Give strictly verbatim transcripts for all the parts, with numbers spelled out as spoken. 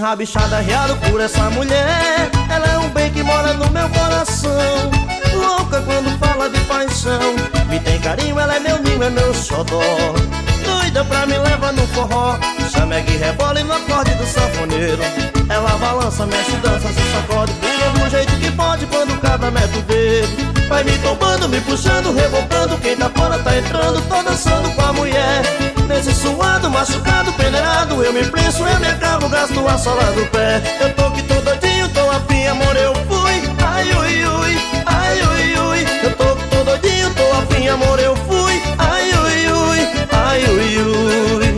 enrabixado, arriado por essa mulher. Ela é um bem que mora no meu coração. Louca quando fala de paixão. Me tem carinho, ela é meu ninho, é meu xodó. Doida pra me levar no forró. Chamegue, rebola e no acorde do sanfoneiro. Ela balança, mexe, dança, se sacode. Pula do jeito que pode quando o cabra mete o dedo. Vai me tombando, me puxando, revoltando. Quem tá fora tá entrando, tô dançando com a mulher. Nesse suado, machucado, peneirado, eu me preço, eu me acabo, gasto a sola do pé. Eu tô que tô doidinho, tô afim, amor, eu fui. Ai, ui, ui, ai, ui, ui. Eu tô que tô doidinho, tô afim, amor, eu fui. Ai, ui, ui, ai, ui, ui.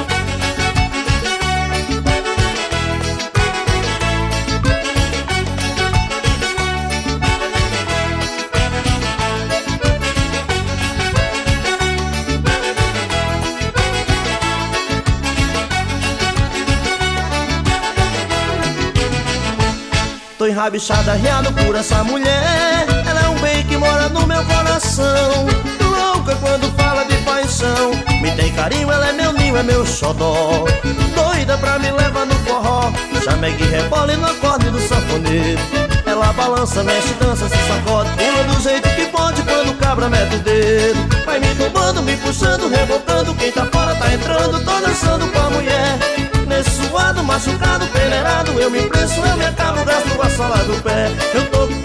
Tô enrabixado, arriado por essa mulher. Ela é um bem que mora no meu coração. Louca quando fala de paixão. Me tem carinho, ela é meu ninho, é meu xodó. Doida pra me levar no forró. Chamegue, rebola e no acorde do sanfoneiro. Ela balança, mexe, dança, se sacode. Pula do jeito que pode quando o cabra mete o dedo. Vai me tombando, me puxando, revoltando. Quem tá fora tá entrando, tô dançando com a mulher. Nesse suado, machucado, peneirado, eu me preço, eu me acabo, gasto a sola do pé. Eu tô